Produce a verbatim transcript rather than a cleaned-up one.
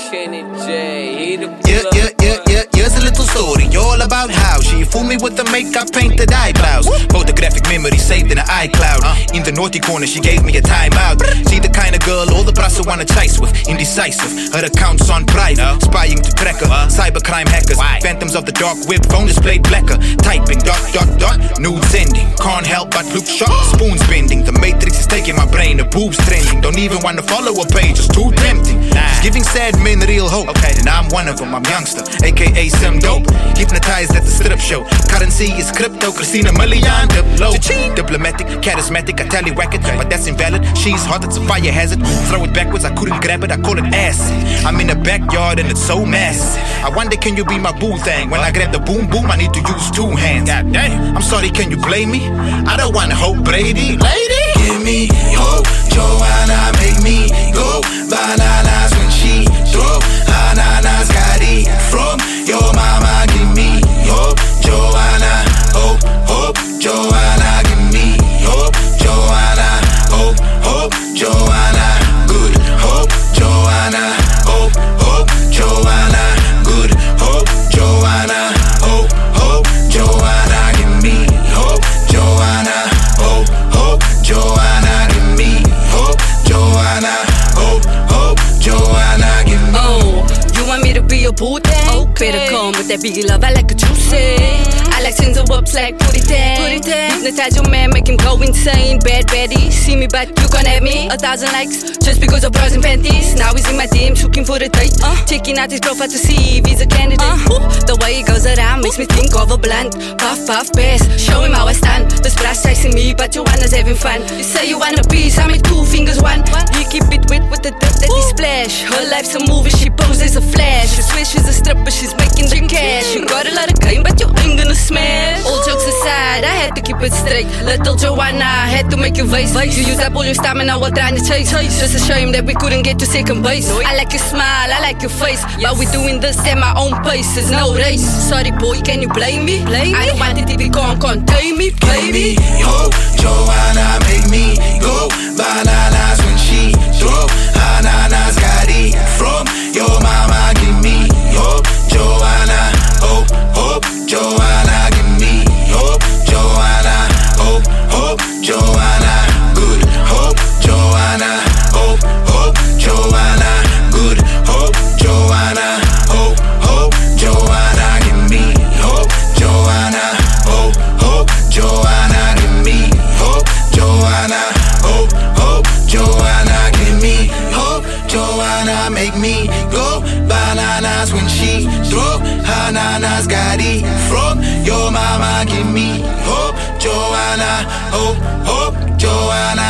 Kenny J, he the Yeah, yeah, yeah, yeah, here's a little story all about how she fooled me with the makeup painted eyebrows. Photographic memory saved in her iCloud. In the naughty corner, she gave me a timeout. She the kind of girl all the brass wanna chase with. Indecisive, her accounts on private. Spying to track her, cybercrime hackers. Phantoms of the dark web, phone displayed blacker. Typing, dot, dot, dot, nude sending. Can't help but look sharp, spoons bending. The matrix is taking my brain, the boobs trending. Don't even wanna follow her page, it's too tempting. She's giving sad men real hope, and I'm one of them, I'm youngster, aka some dope. Hypnotized at the strip show. Currency is crypto, Christina Milian, diplo. Diplomatic, charismatic, I tallywhack it, but that's invalid. She's hot, it's a fire hazard. Throw it backwards, I couldn't grab it, I call it acid. I'm in the backyard and it's so massive. I wonder, can you be my boo thing? When I grab the boom boom, I need to use two hands. God damn, I'm sorry, can you blame me? I don't wanna hope, Brady. Lady, give me hope, Joanna, make me go bananas when she throw ananas, got it from your mama. Give me hope, Joanna, hope, hope, Joanna, give me hope, Joanna, hope, hope, Joanna, good hope, Joanna, hope, hope, Joanna, good hope, Joanna, hope, hope, Joanna, give me hope, Joanna, hope, hope, Joanna, give me hope, Joanna, hope, hope, Joanna, give me. Oh, you want me to be your boo thing? Okay. Better come with that biggie love, I like what you say. I like sends her ups like put it down. Put it down. Hypnotize your man, make him go insane. Bad baddie, see me but you can't have me. A thousand likes just because of bras and panties. Now he's in my D Ms looking for a date. Uh, Checking out his profile to see if he's a candidate. Uh, the way he goes around makes me think of a blunt. Puff, puff, pass, show him how I stand. This brass chasing me, but Joanna's having fun. You say you want a piece, I make two fingers one. You keep it wet with the dirt that he splash. Her life's a movie, she poses a flash. You swear she's a stripper, she's making the cash. You got a lot of game, but you ain't gonna smash. All jokes aside, I had to keep it straight. Little Joanna, I had to make you vase. You used up all your stamina while trying to chase. Just a shame that we couldn't get to second base. I like your smile, I like your face, but we doing this at my own pace. There's no race. Sorry boy, can you blame me? Blame me? I don't want it to be gone, contain me, baby. Yo, Joanna, make me go bananas when she throw ananas, got it from your mama. Give me hope, Joanna, hope, hope, Joanna, give me hope, Joanna, hope, hope, Joanna, good hope, Joanna, hope, hope, Joanna, good hope, Joanna, hope, hope, Joanna, give me hope, Joanna, hope, hope, Joanna, give me hope, Joanna, hope, hope, Joanna, give me hope, Joanna, make me go bananas when she throw ananas, got it from your mama. Give me hope, Joanna, hope, hope, Joanna.